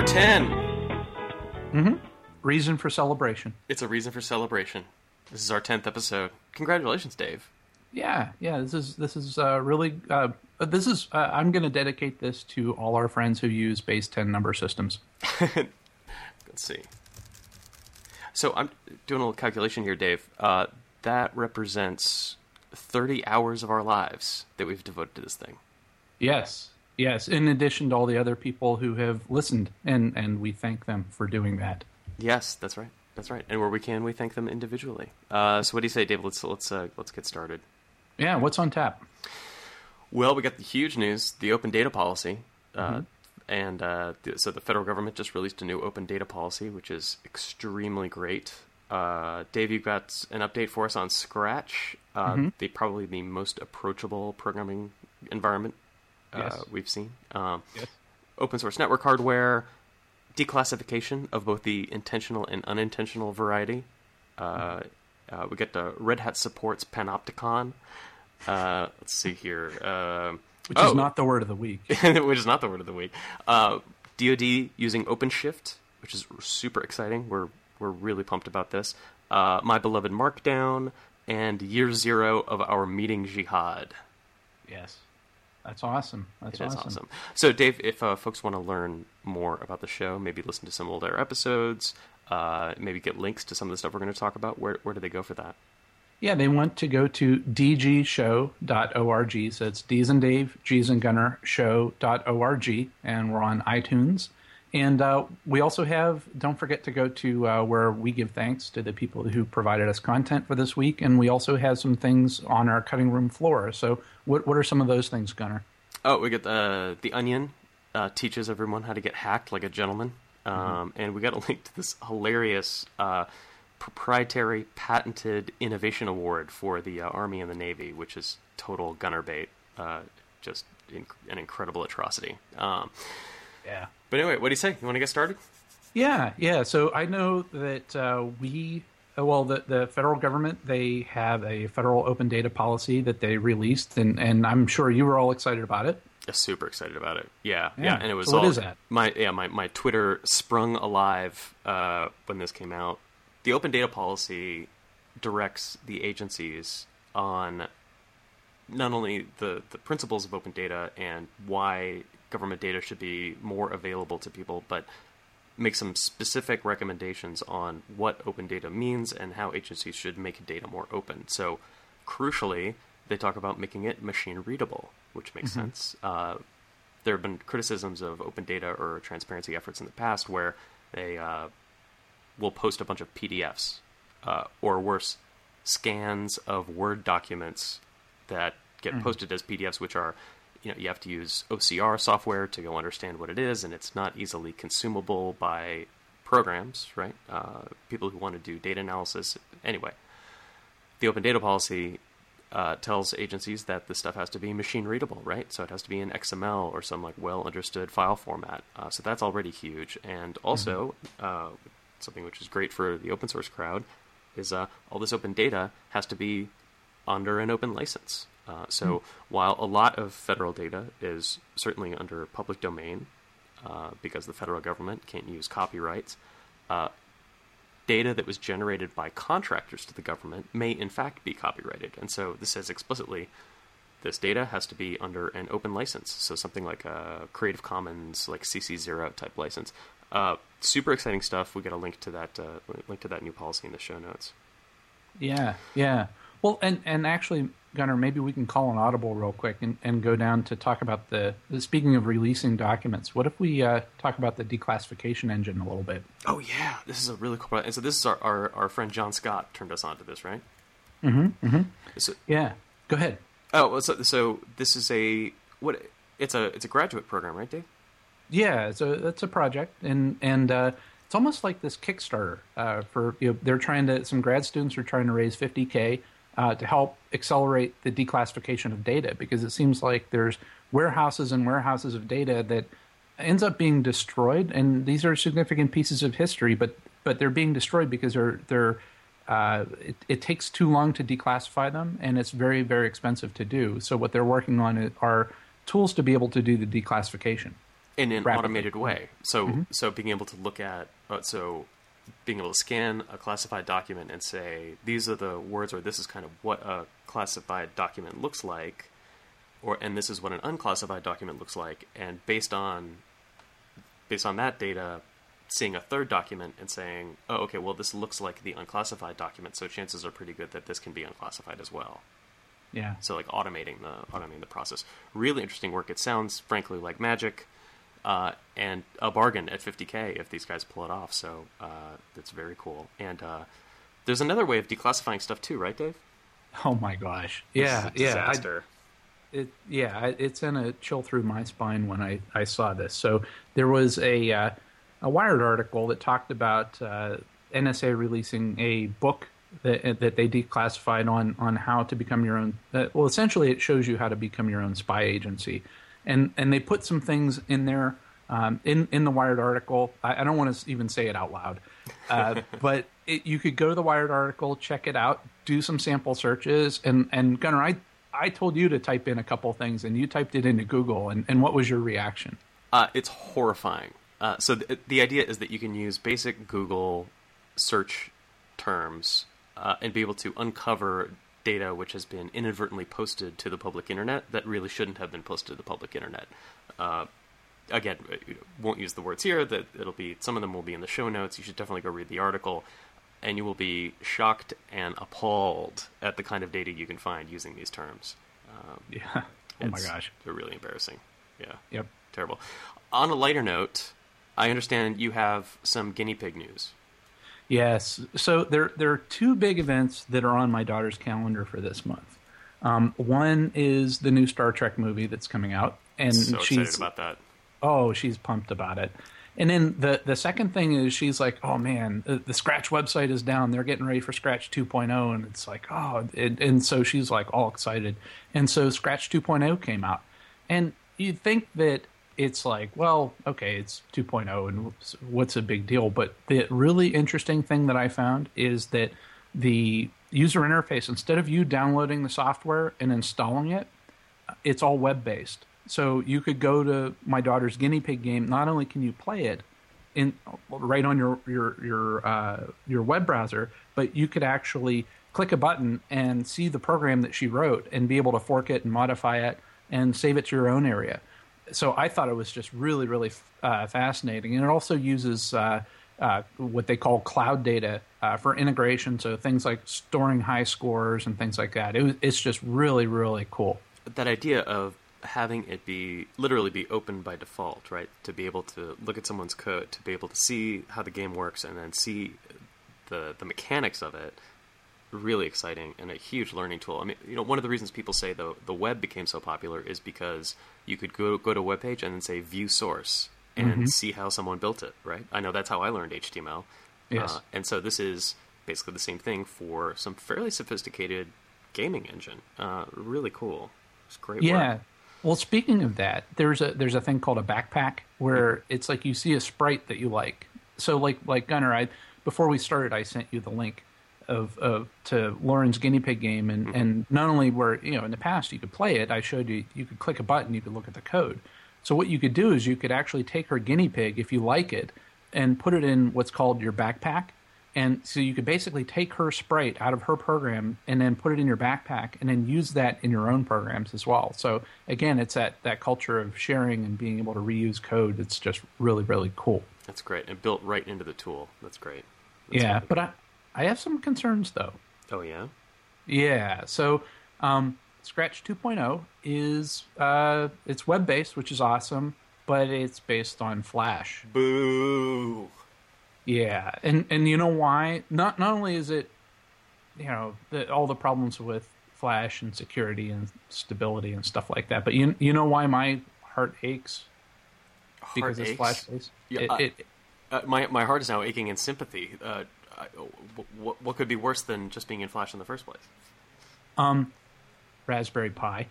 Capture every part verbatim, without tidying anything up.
ten. Mm-hmm. Reason for celebration. It's a reason for celebration. This is our tenth episode. Congratulations, Dave. Yeah, yeah. This is this is uh, really. Uh, this is. Uh, I'm going to dedicate this to all our friends who use base ten number systems. Let's see. So I'm doing a little calculation here, Dave. Uh, that represents thirty hours of our lives that we've devoted to this thing. Yes, yes. In addition to all the other people who have listened, and and we thank them for doing that. Yes, that's right. That's right. And where we can, we thank them individually. Uh, so what do you say, Dave? Let's let's uh, let's get started. Yeah, what's on tap? Well, we got the huge news, the open data policy. Uh, Mm-hmm. And uh, th- so the federal government just released a new open data policy, which is extremely great. Uh, Dave, you've got an update for us on Scratch, uh, Mm-hmm. the probably the most approachable programming environment uh, Yes. we've seen. Um, Yes. Open source network hardware, declassification of both the intentional and unintentional variety. Uh, uh, we get the Red Hat supports Panopticon. Uh, let's see here. Uh, Which oh. is not the word of the week. Which is not the word of the week. Uh, D O D using OpenShift, which is super exciting. We're we're really pumped about this. Uh, my beloved Markdown, and year zero of our meeting jihad. Yes. That's awesome. That's It is awesome. awesome. So, Dave, if uh, folks want to learn more about the show, maybe listen to some older episodes, uh, maybe get links to some of the stuff we're going to talk about, where where do they go for that? Yeah, they want to go to d g show dot org. So it's D's and Dave, G's and Gunner, show dot org. And we're on iTunes. And uh, we also have, don't forget to go to uh, where we give thanks to the people who provided us content for this week. And we also have some things on our cutting room floor. So what what are some of those things, Gunner? Oh, we get the The Onion uh, teaches everyone how to get hacked like a gentleman. Um, Mm-hmm. And we got a link to this hilarious uh, proprietary patented innovation award for the uh, Army and the Navy, which is total gunner bait. Uh, just inc- an incredible atrocity. Um, Yeah. but anyway, what do you say? You want to get started? Yeah, yeah. So I know that uh, we, uh, well, the, the federal government, they have a federal open data policy that they released, and, and I'm sure you were all excited about it. I'm super excited about it. Yeah, yeah. Yeah. And it was So what all, is that? My yeah, my, my Twitter sprung alive uh, when this came out. The open data policy directs the agencies on not only the, the principles of open data and why government data should be more available to people, but make some specific recommendations on what open data means and how agencies should make data more open. So, crucially, they talk about making it machine readable, which makes Mm-hmm. sense. Uh, there have been criticisms of open data or transparency efforts in the past where they uh, will post a bunch of P D Fs, uh, or worse, scans of Word documents that get Mm-hmm. posted as P D Fs, which are, you know, you have to use O C R software to go understand what it is, and it's not easily consumable by programs, right? Uh, people who want to do data analysis. Anyway, the open data policy uh, tells agencies that the stuff has to be machine readable, right? So it has to be in X M L or some like well understood file format. Uh, so that's already huge. And also, mm-hmm. uh, something which is great for the open source crowd is uh, all this open data has to be under an open license. Uh, so mm-hmm. while a lot of federal data is certainly under public domain, uh, because the federal government can't use copyrights, uh, data that was generated by contractors to the government may in fact be copyrighted. And so this says explicitly, this data has to be under an open license. So something like a Creative Commons, like C C zero type license. Uh, super exciting stuff. We got a link to that, uh, link to that new policy in the show notes. Yeah, yeah. Well, and, and actually, Gunnar, maybe we can call an audible real quick and, and go down to talk about the, the speaking of releasing documents, what if we uh, talk about the declassification engine a little bit? Oh, yeah. This is a really cool part. And so this is our, our, our friend John Scott turned us on to this, right? Mm-hmm, mm-hmm. So, yeah. Go ahead. Oh, well, so, so this is a, what, it's a, it's a graduate program, right, Dave? Yeah, it's a, it's a project, and, and uh, it's almost like this Kickstarter uh, for, you know, they're trying to, some grad students are trying to raise fifty K Uh, to help accelerate the declassification of data, because it seems like there's warehouses and warehouses of data that ends up being destroyed, and these are significant pieces of history, but but they're being destroyed because they're they're uh, it, it takes too long to declassify them, and it's very very expensive to do. So what they're working on are tools to be able to do the declassification. in an rapidly. automated way. So, mm-hmm. so being able to look at, uh, so being able to scan a classified document and say, these are the words, or this is kind of what a classified document looks like, or and this is what an unclassified document looks like, and based on based on that data, seeing a third document and saying, oh, okay, well, this looks like the unclassified document, so chances are pretty good that this can be unclassified as well. Yeah. So like automating the automating the process. Really interesting work. It sounds frankly like magic, uh, and a bargain at fifty K if these guys pull it off. So uh, it's very cool. And uh, there's another way of declassifying stuff too, right, Dave? Oh my gosh. Yeah, This is a yeah. disaster. I, it, yeah, I- it's in a chill through my spine when I, I saw this. So there was a uh, a Wired article that talked about uh, N S A releasing a book that that they declassified on on how to become your own. Uh, well, essentially, it shows you how to become your own spy agency, and and they put some things in there um, in in the Wired article. I, I don't want to even say it out loud, uh, but it, you could go to the Wired article, check it out, do some sample searches, and and Gunnar, I I told you to type in a couple things, and you typed it into Google, and, and what was your reaction? Uh, it's horrifying. Uh, so th- the idea is that you can use basic Google search terms uh, and be able to uncover data which has been inadvertently posted to the public internet that really shouldn't have been posted to the public internet. Uh, again, won't use the words here. That it'll be some of them will be in the show notes. You should definitely go read the article, and you will be shocked and appalled at the kind of data you can find using these terms. Um, Yeah. Oh my gosh. They're really embarrassing. Yeah. Yep. Terrible. On a lighter note, I understand you have some guinea pig news. Yes. So there there are two big events that are on my daughter's calendar for this month. Um, one is the new Star Trek movie that's coming out, and So she's excited about that. oh, she's pumped about it. And then the the second thing is she's like, oh man, the, the Scratch website is down. They're getting ready for Scratch two point oh, and it's like, oh, and, and so she's like all excited. And so Scratch two point oh came out, and you'd think that it's like, well, okay, it's two point oh, and what's a big deal? But the really interesting thing that I found is that the user interface, instead of you downloading the software and installing it, it's all web-based. So you could go to my daughter's guinea pig game. Not only can you play it in right on your your your uh, your web browser, but you could actually click a button and see the program that she wrote and be able to fork it and modify it and save it to your own area. So I thought it was just really, really uh, fascinating. And it also uses uh, uh, what they call cloud data uh, for integration. So things like storing high scores and things like that. It was, it's just really, really cool. That idea of having it be literally be open by default, right? To be able to look at someone's code, to be able to see how the game works, and then see the the mechanics of it. Really exciting and a huge learning tool. I mean, you know, one of the reasons people say the the web became so popular is because you could go go to a web page and then say view source and Mm-hmm. see how someone built it, right? I know that's how I learned H T M L. Yes. Uh, and so this is basically the same thing for some fairly sophisticated gaming engine. Uh, really cool. It's great Yeah. work. Well, speaking of that, there's a there's a thing called a backpack where it's like you see a sprite that you like. So like like Gunnar, I before we started, I sent you the link of, of to Lauren's guinea pig game, and, mm-hmm. and not only were you know in the past you could play it, I showed you you could click a button, you could look at the code. So what you could do is you could actually take her guinea pig if you like it and put it in what's called your backpack. And so you could basically take her sprite out of her program and then put it in your backpack and then use that in your own programs as well. So again, it's that, that culture of sharing and being able to reuse code that's just really, really cool. That's great. And built right into the tool. That's great. That's yeah, great. but I, I have some concerns though. Oh, yeah? Yeah. So um, Scratch two point oh is uh, it's web-based, which is awesome, but it's based on Flash. Boo! Yeah, and and you know why? Not not only is it, you know, the, all the problems with Flash and security and stability and stuff like that, but you you know why my heart aches? Heart Because aches? it's Flash based. Yeah, it, uh, it, uh, my my heart is now aching in sympathy. Uh, I, what what could be worse than just being in Flash in the first place? um, Raspberry Pi.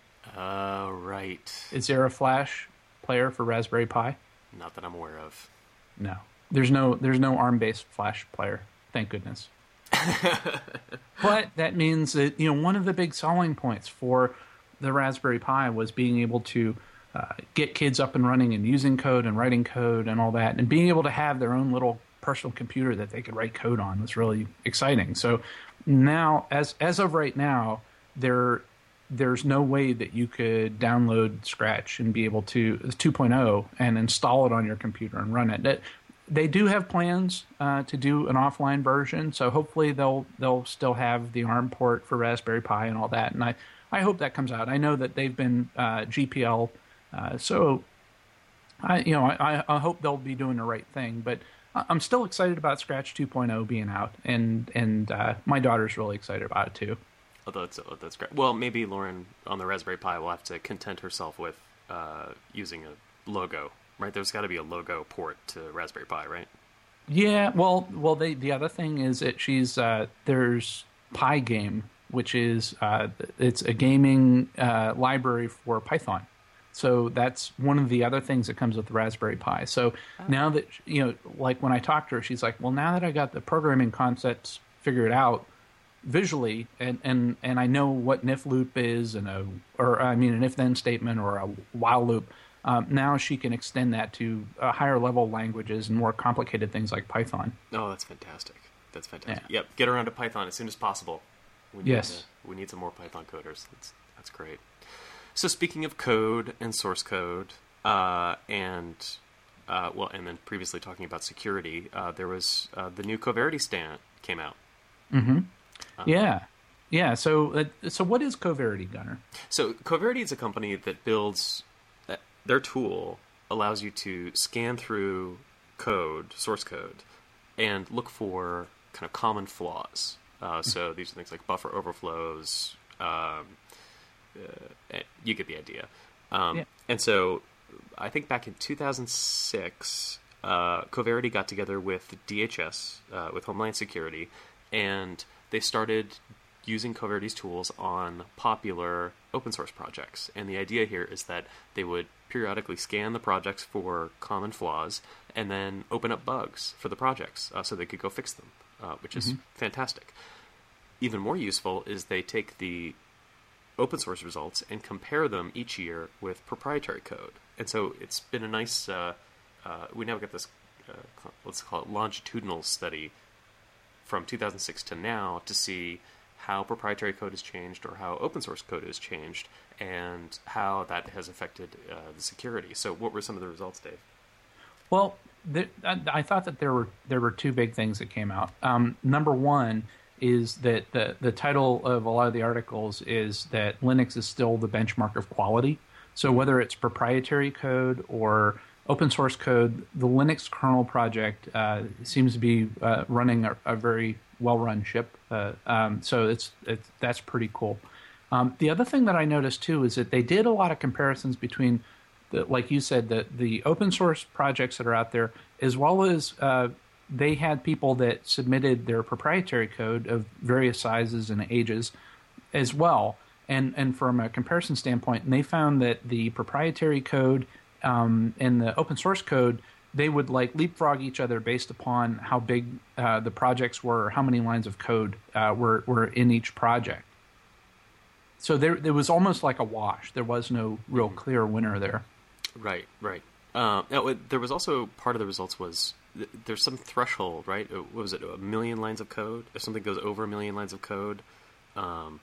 Uh, right. Is there a Flash player for Raspberry Pi? Not that I'm aware of. No. There's no there's no ARM based Flash player. Thank goodness. But that means that you know one of the big selling points for the Raspberry Pi was being able to uh, get kids up and running and using code and writing code and all that, and being able to have their own little personal computer that they could write code on was really exciting. So now, as as of right now, there there's no way that you could download Scratch and be able to two point oh and install it on your computer and run it. That, they do have plans uh, to do an offline version, so hopefully they'll they'll still have the ARM port for Raspberry Pi and all that. And I, I hope that comes out. I know that they've been uh, G P L, uh, so I you know I, I hope they'll be doing the right thing. But I'm still excited about Scratch two point oh being out, and and uh, my daughter's really excited about it too. Oh, that's oh, that's great. Well, maybe Lauren on the Raspberry Pi will have to content herself with uh, using a logo. Right, there's got to be a logo port to Raspberry Pi, right? Yeah, well, well, they, the other thing is that she's uh, there's Pygame, which is uh, it's a gaming uh, library for Python. So that's one of the other things that comes with the Raspberry Pi. So oh. now that you know, like when I talked to her, she's like, "Well, now that I got the programming concepts figured out visually, and and, and I know what an if loop is, and a or I mean an if then statement or a while loop." Um, now she can extend that to uh, higher level languages and more complicated things like Python. Oh, that's fantastic. That's fantastic. Yeah. Yep, get around to Python as soon as possible. We need yes. To, we need some more Python coders. That's, that's great. So speaking of code and source code, uh, and, uh, well, and then previously talking about security, uh, there was uh, the new Coverity stand came out. Mm-hmm. Uh, yeah. Yeah, so, uh, so what is Coverity, Gunnar? So Coverity is a company that builds... Their tool allows you to scan through code, source code, and look for kind of common flaws. Uh, so these are things like buffer overflows. Um, uh, you get the idea. Um, yeah. And so I think back in two thousand six, uh, Coverity got together with D H S, uh, with Homeland Security, and they started using Coverity's tools on popular open source projects. And the idea here is that they would periodically scan the projects for common flaws and then open up bugs for the projects uh, so they could go fix them, uh, which is mm-hmm. fantastic. Even more useful is they take the open source results and compare them each year with proprietary code. And so it's been a nice, uh, uh, we now get this, uh, let's call it longitudinal study from two thousand six to now to see how proprietary code has changed or how open source code has changed and how that has affected uh, the security. So what were some of the results, Dave? Well, there, I, I thought that there were there were two big things that came out. Um, number one is that the, the title of a lot of the articles is that Linux is still the benchmark of quality. So whether it's proprietary code or open source code, the Linux kernel project uh, seems to be uh, running a, a very well-run ship. Uh, um, so it's, it's that's pretty cool. Um, the other thing that I noticed too is that they did a lot of comparisons between, the, like you said, the the open source projects that are out there, as well as uh, they had people that submitted their proprietary code of various sizes and ages, as well. And and from a comparison standpoint, they found that the proprietary code um, and the open source code, they would like leapfrog each other based upon how big uh, the projects were, or how many lines of code uh, were were in each project. So there, there was almost like a wash. There was no real clear winner there. Right, right. Uh, now, there was also part of the results was th- there's some threshold, right? What was it, a million lines of code? If something goes over a million lines of code, um,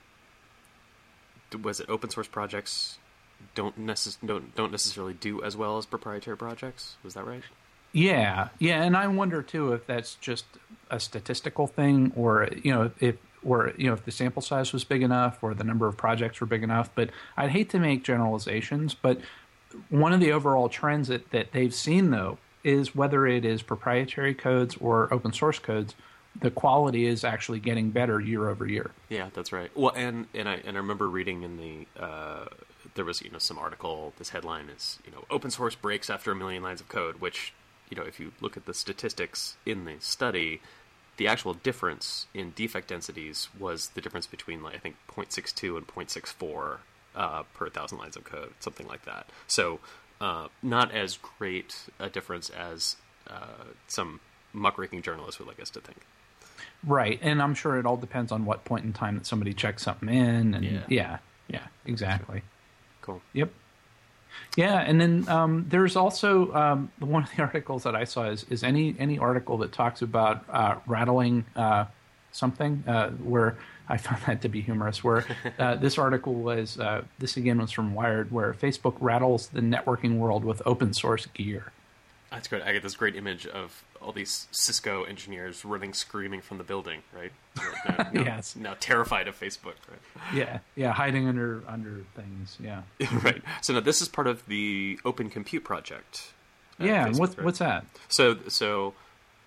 was it open source projects don't, necess- don't don't necessarily do as well as proprietary projects? Was that right? Yeah, yeah, and I wonder too if that's just a statistical thing, or you know, if or you know, if the sample size was big enough, or the number of projects were big enough. But I'd hate to make generalizations. But one of the overall trends that, that they've seen, though, is whether it is proprietary codes or open source codes, the quality is actually getting better year over year. Yeah, that's right. Well, and and I and I remember reading in the uh, there was you know some article. This headline is you know open source breaks after a million lines of code, which you know if you look at the statistics in the study, the actual difference in defect densities was the difference between like I think zero point six two and zero point six four uh, per thousand lines of code, something like that. So uh, not as great a difference as uh, some muckraking journalists would like us to think. Right, and I'm sure it all depends on what point in time that somebody checks something in, and yeah, yeah, yeah exactly. Cool. Yep. Yeah, and then um, there's also um, one of the articles that I saw is, is any any article that talks about uh, rattling uh, something uh, where I found that to be humorous. Where uh, this article was uh, this again was from Wired, where Facebook rattles the networking world with open source gear. That's great. I get this great image of all these Cisco engineers running, screaming from the building, right? Now, now, Yes. now terrified of Facebook, right? Yeah, yeah, hiding under under things. Yeah, right. So now this is part of the Open Compute project. yeah. Facebook, What, right? What's that? So so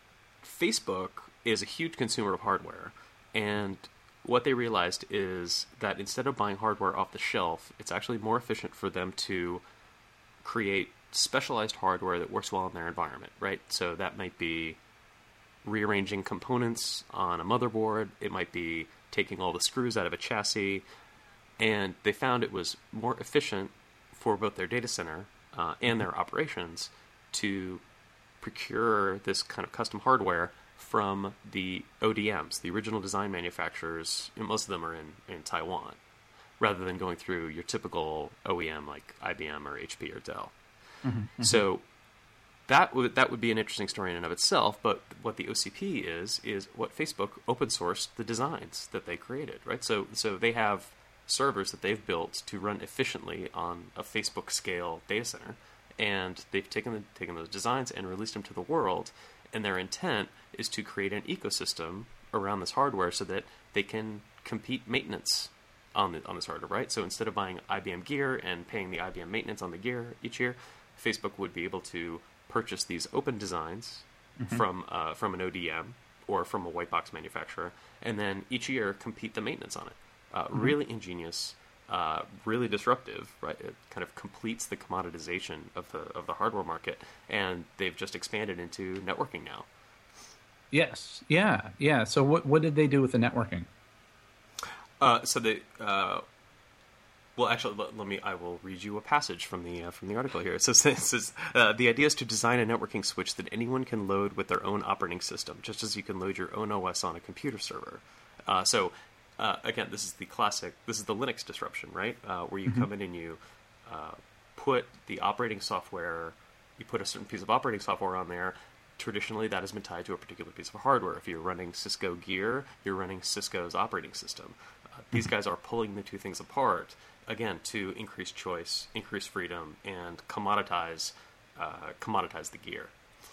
Facebook is a huge consumer of hardware, and what they realized is that instead of buying hardware off the shelf, it's actually more efficient for them to create specialized hardware that works well in their environment, right? So that might be rearranging components on a motherboard. It might be taking all the screws out of a chassis. And they found it was more efficient for both their data center uh, and their operations to procure this kind of custom hardware from the O D Ms, the original design manufacturers. And most of them are in, in Taiwan, rather than going through your typical O E M like I B M or H P or Dell. Mm-hmm, mm-hmm. So that would that would be an interesting story in and of itself. But what the O C P is is what Facebook open sourced the designs that they created, right? So so they have servers that they've built to run efficiently on a Facebook scale data center, and they've taken the, taken those designs and released them to the world. And their intent is to create an ecosystem around this hardware so that they can compete maintenance on the on this hardware, right? So instead of buying I B M gear and paying the I B M maintenance on the gear each year, Facebook would be able to purchase these open designs mm-hmm. from uh, from an O D M or from a white box manufacturer, and then each year compete the maintenance on it. Uh, mm-hmm. Really ingenious, uh, really disruptive, right? It kind of completes the commoditization of the of the hardware market, and they've just expanded into networking now. Yes, yeah, yeah. So what what did they do with the networking? Uh, so they. Uh, Well, actually, let, let me. I will read you a passage from the uh, from the article here. It says, it says uh, the idea is to design a networking switch that anyone can load with their own operating system, just as you can load your own O S on a computer server. Uh, so, uh, again, this is the classic. This is the Linux disruption, right? Uh, where you mm-hmm. come in and you uh, put the operating software. You put a certain piece of operating software on there. Traditionally, that has been tied to a particular piece of hardware. If you're running Cisco gear, you're running Cisco's operating system. Uh, these mm-hmm. guys are pulling the two things apart. Again, to increase choice, increase freedom, and commoditize uh, commoditize the gear.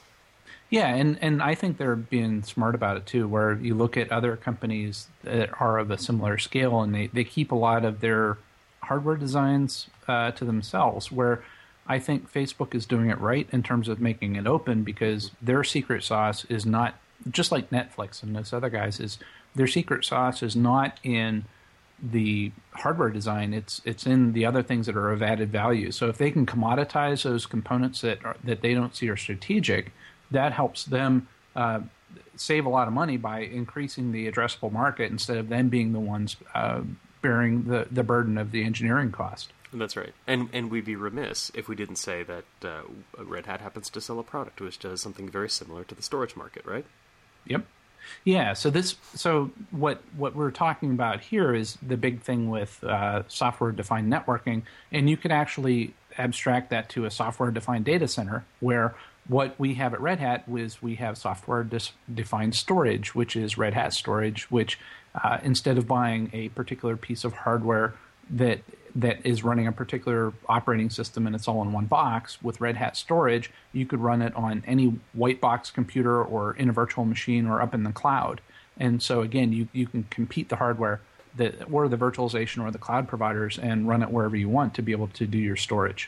Yeah, and, and I think they're being smart about it too, where you look at other companies that are of a similar scale, and they, they keep a lot of their hardware designs uh, to themselves, where I think Facebook is doing it right in terms of making it open, because their secret sauce is not, just like Netflix and those other guys, is their secret sauce is not in the hardware design, it's it's in the other things that are of added value. So if they can commoditize those components that are, that they don't see are strategic, that helps them uh, save a lot of money by increasing the addressable market instead of them being the ones uh, bearing the, the burden of the engineering cost. That's right. And and we'd be remiss if we didn't say that uh, Red Hat happens to sell a product which does something very similar to the storage market, right? Yep. Yeah, so this, so what what we're talking about here is the big thing with uh, software-defined networking, and you could actually abstract that to a software-defined data center, where what we have at Red Hat is we have software-defined storage, which is Red Hat Storage, which uh, instead of buying a particular piece of hardware that that is running a particular operating system and it's all in one box, with Red Hat Storage, you could run it on any white box computer or in a virtual machine or up in the cloud. And so again, you, you can compete the hardware that, or the virtualization or the cloud providers and run it wherever you want to be able to do your storage.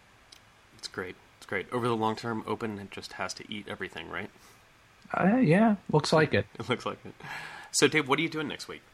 It's great. It's great. Over the long term, Open it just has to eat everything, right? Uh, yeah, looks like it. It looks like it. So Dave, what are you doing next week?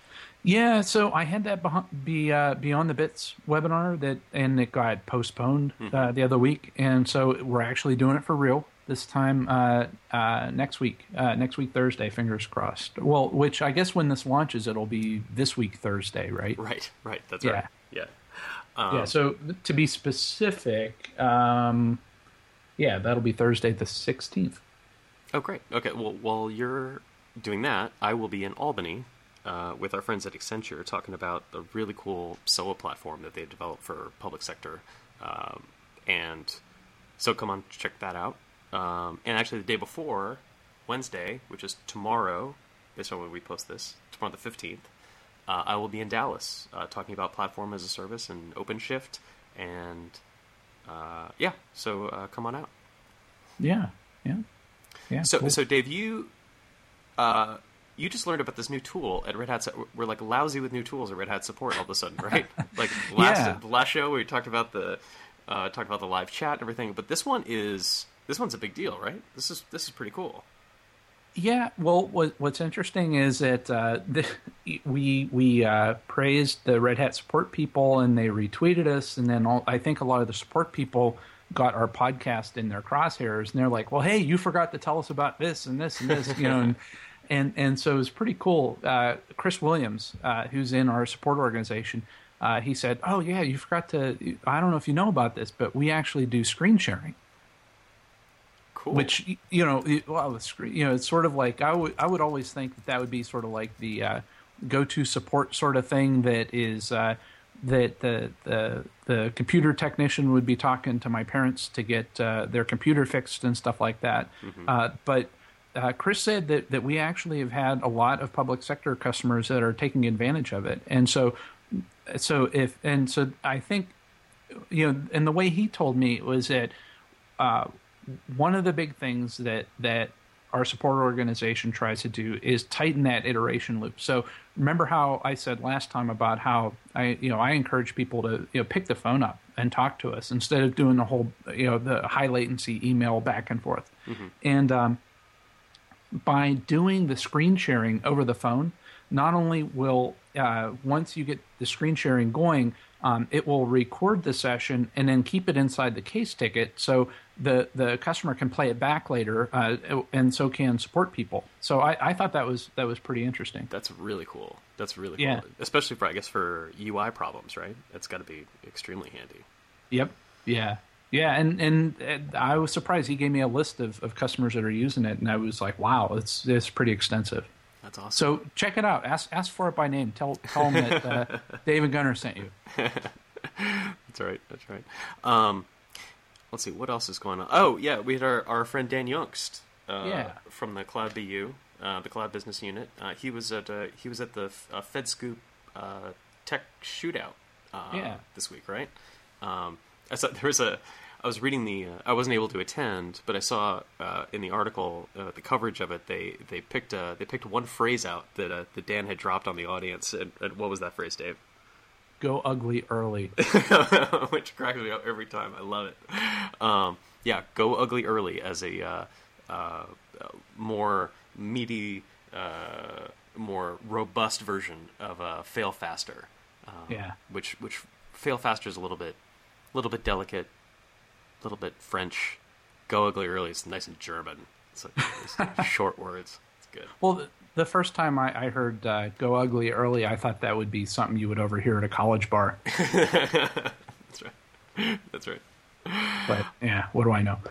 Yeah, so I had that be uh, Beyond the Bits webinar that, and it got postponed mm-hmm. uh, the other week, and so we're actually doing it for real this time uh, uh, next week. Uh, next week Thursday, fingers crossed. Well, which I guess when this launches, it'll be this week Thursday, right? Right, right. That's yeah. right. Yeah, um, yeah. So to be specific, um, yeah, that'll be Thursday the sixteenth. Oh, great. Okay. Well, while you're doing that, I will be in Albany. Uh, with our friends at Accenture, talking about a really cool S O A platform that they've developed for public sector Um, and so come on, check that out. Um, and actually, the day before, Wednesday, which is tomorrow, based on when we post this, tomorrow the fifteenth, uh, I will be in Dallas uh, talking about platform as a service and OpenShift. And uh, yeah, so uh, come on out. Yeah, yeah, yeah. So, cool. so Dave, you uh, you just learned about this new tool at Red Hat. We're like lousy with new tools at Red Hat support all of a sudden, right? Like last Yeah. the last show we talked about the uh, talked about the live chat and everything, but this one is this one's a big deal, right? This is this is pretty cool. Yeah, well, what, what's interesting is that uh, the, we we uh, praised the Red Hat support people, and they retweeted us, and then all, I think a lot of the support people got our podcast in their crosshairs, and they're like, "Well, hey, you forgot to tell us about this and this and this," you know, and and, and so it was pretty cool. Uh, Chris Williams, uh, who's in our support organization, uh, he said, "Oh yeah, you forgot to. I don't know if you know about this, but we actually do screen sharing." Cool. Which, you know, it, well, it's, you know, it's sort of like I would I would always think that that would be sort of like the uh, go-to support sort of thing that is uh, that the, the the computer technician would be talking to my parents to get uh, their computer fixed and stuff like that. Mm-hmm. Uh, but uh, Chris said that that we actually have had a lot of public sector customers that are taking advantage of it, and so so if and so I think, you know, and the way he told me was that. Uh, One of the big things that, that our support organization tries to do is tighten that iteration loop. So remember how I said last time about how I you know I encourage people to you know pick the phone up and talk to us instead of doing the whole you know the high latency email back and forth. Mm-hmm. And um, by doing the screen sharing over the phone, not only will uh, once you get the screen sharing going, um, it will record the session and then keep it inside the case ticket, so the the customer can play it back later, uh, and so can support people. So I, I thought that was that was pretty interesting. That's really cool. That's really cool, yeah. Especially for I guess for U I problems, right? That's got to be extremely handy. Yep. Yeah. Yeah, and, and and I was surprised. He gave me a list of, of customers that are using it, and I was like, wow, it's it's pretty extensive. That's awesome. So check it out. Ask ask for it by name. Tell tell them that uh, David Gunner sent you. That's right. That's right. Um, let's see what else is going on. Oh yeah, we had our, our friend Dan Youngst uh, yeah. from the Cloud B U, uh, the Cloud Business Unit. Uh, he was at uh, he was at the uh, FedScoop uh, Tech Shootout uh, yeah. this week, right? Um, I saw there was a. I was reading the. Uh, I wasn't able to attend, but I saw uh, in the article, uh, the coverage of it. They they picked uh, they picked one phrase out that uh, that Dan had dropped on the audience. And, and what was that phrase, Dave? Go ugly early, which cracks me up every time. I love it. Um, yeah, go ugly early as a uh, uh, more meaty, uh, more robust version of uh, fail faster. Um, yeah, which which fail faster is a little bit, a little bit delicate. A little bit French. Go ugly early. It's nice and German. It's, like, it's short words. It's good. Well, the, the first time I, I heard uh, "go ugly early," I thought that would be something you would overhear at a college bar. That's right. That's right. But yeah, what do I know?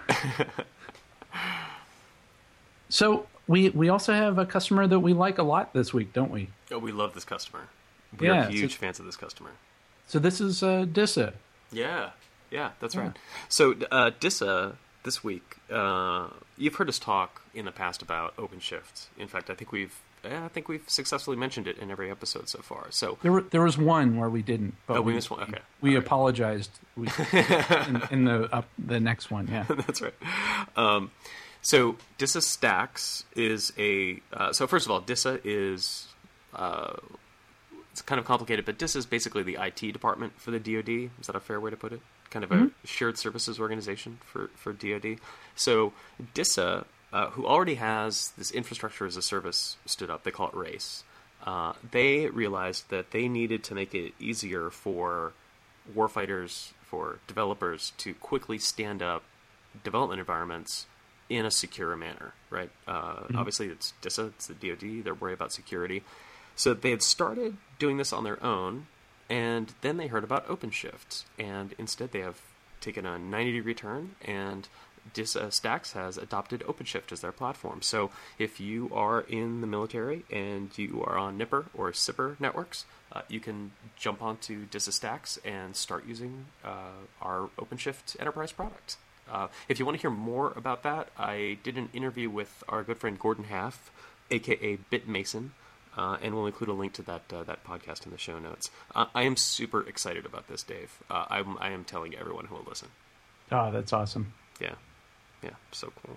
So we we also have a customer that we like a lot this week, don't we? Oh, we love this customer. We yeah, are huge so, fans of this customer. So this is uh, DISA. Yeah. Yeah, that's yeah. right. So uh, DISA this week, uh, you've heard us talk in the past about OpenShift. In fact, I think we've I think we've successfully mentioned it in every episode so far. So there were, there was one where we didn't. But oh, we, we missed one. Okay, we All apologized we, in, in the up the next one. Yeah, that's right. Um, so DISA Stacks is a uh, so first of all, DISA is. Uh, It's kind of complicated, but DISA is basically the I T department for the D O D. Is that a fair way to put it? Kind of a mm-hmm. shared services organization for, for D O D. So DISA, uh, who already has this infrastructure as a service stood up, they call it RACE, uh, they realized that they needed to make it easier for warfighters, for developers to quickly stand up development environments in a secure manner, right? Uh, mm-hmm. Obviously, it's DISA, it's the D O D, they're worried about security. So they had started doing this on their own, and then they heard about OpenShift, and instead they have taken a ninety-degree turn, and DISA Stacks has adopted OpenShift as their platform. So if you are in the military and you are on Nipper or SIPR networks, uh, you can jump onto DisaStacks and start using uh, our OpenShift enterprise product. Uh, if you want to hear more about that, I did an interview with our good friend Gordon Half, aka BitMason, uh, and we'll include a link to that uh, that podcast in the show notes. Uh, I am super excited about this, Dave. Uh, I'm, I am telling everyone who will listen. Oh, that's awesome. Yeah. Yeah, so cool.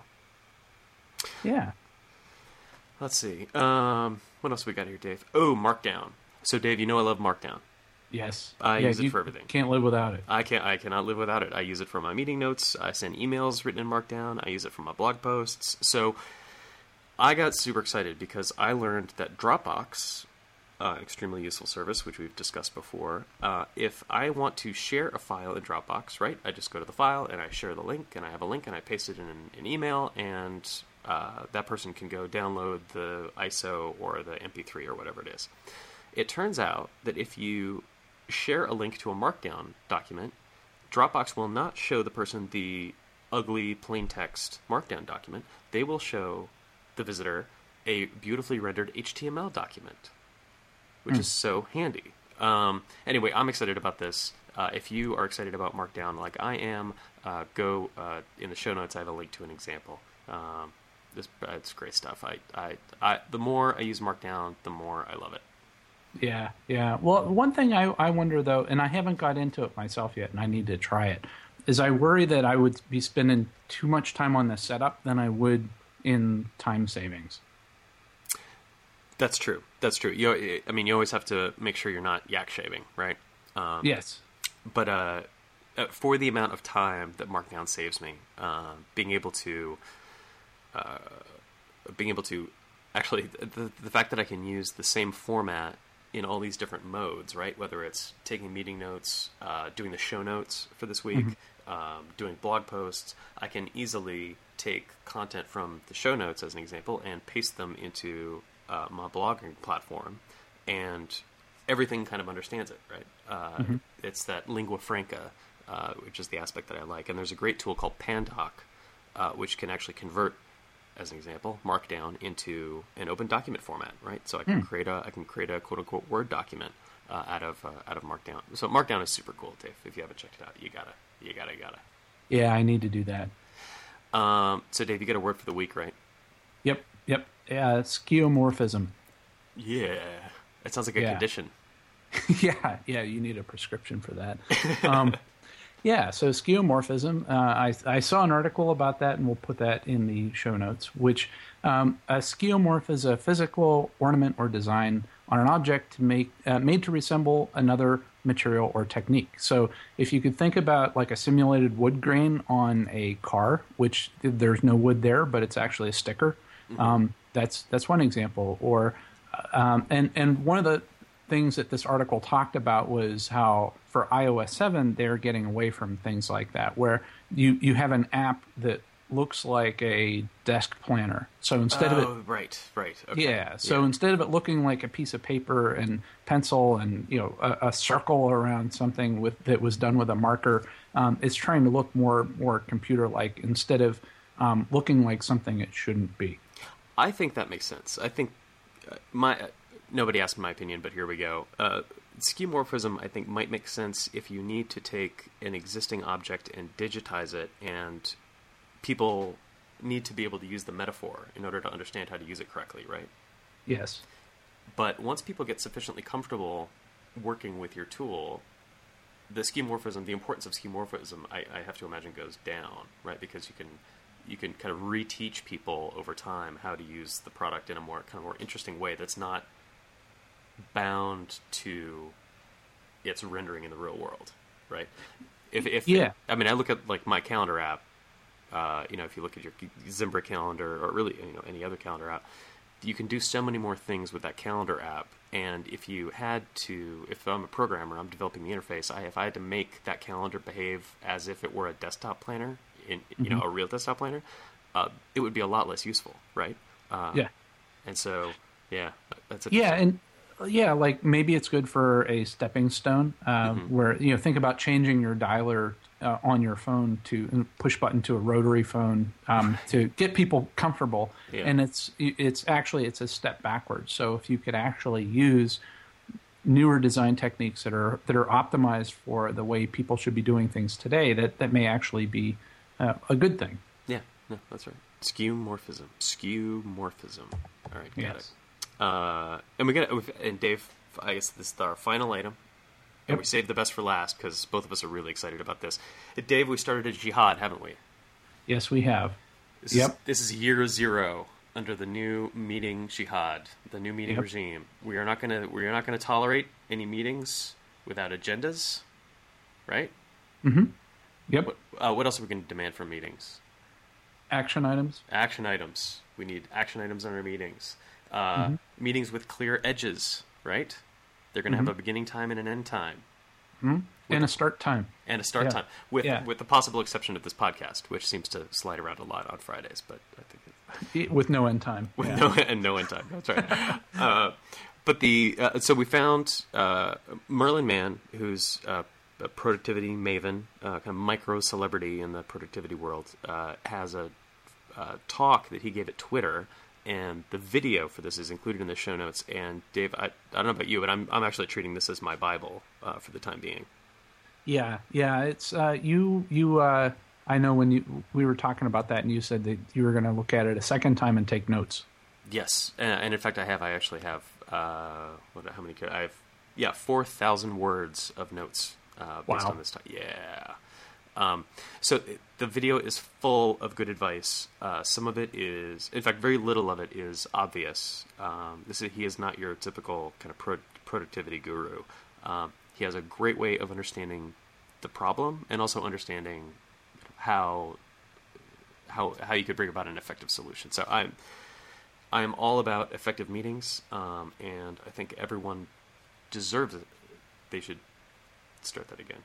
Yeah. Let's see. Um, what else we got here, Dave? Oh, Markdown. So, Dave, you know I love Markdown. Yes. I yeah, use it you for everything. Can't live without it. I can't. I cannot live without it. I use it for my meeting notes. I send emails written in Markdown. I use it for my blog posts. So I got super excited because I learned that Dropbox, uh, an extremely useful service, which we've discussed before, uh, if I want to share a file in Dropbox, right, I just go to the file and I share the link, and I have a link and I paste it in an, an email, and uh, that person can go download the I S O or the M P three or whatever it is. It turns out that if you share a link to a Markdown document, Dropbox will not show the person the ugly plain text Markdown document. They will show the visitor a beautifully rendered H T M L document, which mm. is so handy. Um, anyway, I'm excited about this. Uh, if you are excited about Markdown like I am, uh, go uh, in the show notes. I have a link to an example. Um, this it's great stuff. I, I, I, the more I use Markdown, the more I love it. Yeah, yeah. Well, one thing I, I wonder, though, and I haven't got into it myself yet, and I need to try it, is I worry that I would be spending too much time on the setup than I would in time savings. That's true. That's true. You, I mean, you always have to make sure you're not yak shaving, right? Um, yes. But uh, for the amount of time that Markdown saves me, uh, being able to, uh, being able to, actually, the the fact that I can use the same format in all these different modes, right? Whether it's taking meeting notes, uh, doing the show notes for this week, mm-hmm. um, doing blog posts, I can easily take content from the show notes, as an example, and paste them into uh, my blogging platform, and everything kind of understands it, right? Uh, mm-hmm. It's that lingua franca, uh, which is the aspect that I like. And there's a great tool called Pandoc, uh, which can actually convert, as an example, Markdown into an open document format, right? So I can mm. create a I can create a quote unquote Word document uh, out of uh, out of Markdown. So Markdown is super cool, Dave. If you haven't checked it out, you gotta you gotta gotta. Yeah, I need to do that. Um, so Dave, you got a word for the week, right? Yep, yep. Yeah, skeuomorphism. Yeah, it sounds like a yeah. condition. yeah, yeah. You need a prescription for that. Um, Yeah, so skeuomorphism, uh, I, I saw an article about that, and we'll put that in the show notes, which um, a skeuomorph is a physical ornament or design on an object to make, uh, made to resemble another material or technique. So if you could think about like a simulated wood grain on a car, which there's no wood there, but it's actually a sticker, mm-hmm. um, that's that's one example. Or um, and, and one of the things that this article talked about was how for i O S seven they're getting away from things like that, where you, you have an app that looks like a desk planner. So instead oh, of it, right, right, okay. yeah. So yeah. instead of it looking like a piece of paper and pencil and you know a, a circle around something with that was done with a marker, um, it's trying to look more more computer like instead of um, looking like something it shouldn't be. I think that makes sense. I think uh, my. Uh, Nobody asked my opinion, but here we go. Uh, skeuomorphism, I think, might make sense if you need to take an existing object and digitize it, and people need to be able to use the metaphor in order to understand how to use it correctly, right? Yes. But once people get sufficiently comfortable working with your tool, the skeuomorphism, the importance of skeuomorphism, I, I have to imagine goes down, right? Because you can you can kind of reteach people over time how to use the product in a more kind of more interesting way that's not bound to its rendering in the real world, right? If, if yeah, I mean, I look at like my calendar app. Uh, you know, if you look at your Zimbra calendar or really, you know, any other calendar app, you can do so many more things with that calendar app. And if you had to, if I'm a programmer, I'm developing the interface. I, if I had to make that calendar behave as if it were a desktop planner, in you mm-hmm. know, a real desktop planner, uh, it would be a lot less useful, right? Uh, yeah. And so, yeah, that's yeah, and. Yeah, like maybe it's good for a stepping stone uh, mm-hmm. where, you know, think about changing your dialer uh, on your phone to push button to a rotary phone um, to get people comfortable. Yeah. And it's it's actually it's a step backwards. So if you could actually use newer design techniques that are that are optimized for the way people should be doing things today, that, that may actually be uh, a good thing. Yeah, no, that's right. Skeuomorphism. Skeuomorphism. All right, got Yes. it. Uh, and we got and Dave, I guess this is our final item. And Yep. we saved the best for last because both of us are really excited about this. Uh, Dave, we started a jihad, haven't we? Yes, we have. This Yep. Is, this is year zero under the new meeting jihad, the new meeting Yep. regime. We are not gonna we are not gonna tolerate any meetings without agendas, right? Yep. What, uh, what else are we going to demand from meetings? Action items. Action items. We need action items on our meetings. Uh, Mm-hmm. Meetings with clear edges, right? They're going to Mm-hmm. have a beginning time and an end time. And a start time. And a start Yeah. time, with Yeah. with the possible exception of this podcast, which seems to slide around a lot on Fridays. But I think it, With no end time. with Yeah. no and no end time. That's right. uh, but the uh, so we found uh, Merlin Mann, who's uh, a productivity maven, uh, kind of micro celebrity in the productivity world, uh, has a uh, talk that he gave at Twitter, and the video for this is included in the show notes. And Dave, I, I don't know about you, but I'm I'm actually treating this as my Bible uh, for the time being. Yeah, yeah. It's uh, you. You. Uh, I know when you we were talking about that, and you said that you were going to look at it a second time and take notes. Yes, and, and in fact, I have. I actually have. Uh, what? How many? I have. Yeah, four thousand words of notes uh, based Wow. on this. Time. Yeah. Um, so it, the video is full of good advice. Uh, some of it is, in fact, very little of it is obvious. Um, this is, he is not your typical kind of pro- productivity guru. Um, he has a great way of understanding the problem and also understanding how how how you could bring about an effective solution. So I'm I'm all about effective meetings, um, and I think everyone deserves it. They should start that again.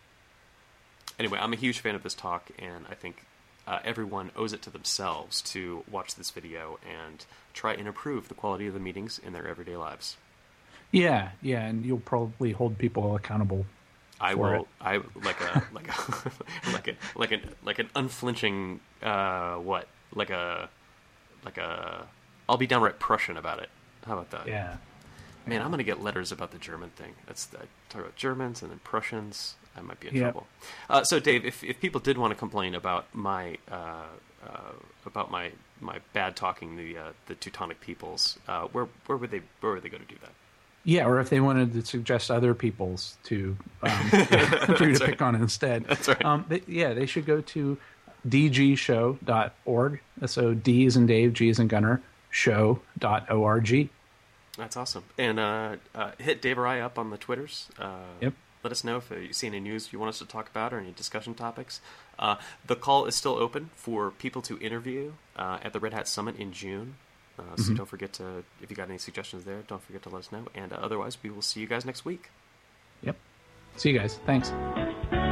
Anyway, I'm a huge fan of this talk, and I think uh, everyone owes it to themselves to watch this video and try and improve the quality of the meetings in their everyday lives. Yeah, yeah, and you'll probably hold people accountable. I for will. it. I like a like a like a like an like an unflinching uh, what like a like a. I'll be downright Prussian about it. How about that? Yeah. Man, I'm gonna get letters about the German thing. That's I talk about Germans and then Prussians. I might be in Yep. trouble. Uh, so, Dave, if if people did want to complain about my uh, uh, about my my bad talking the uh, the Teutonic peoples, uh, where where would they where would they go to do that? Yeah, or if they wanted to suggest other people's to um, for you to pick on instead. That's right. Um, they, yeah, they should go to d g show dot org. So D is in Dave, G is in Gunner, show dot org. That's awesome. And uh, uh, hit Dave or I up on the Twitters. Uh, Yep. Let us know if you see any news you want us to talk about or any discussion topics. Uh, the call is still open for people to interview uh, at the Red Hat Summit in June. Uh, so Mm-hmm. don't forget to, if you got any suggestions there, don't forget to let us know. And uh, otherwise, we will see you guys next week. Yep. See you guys. Thanks.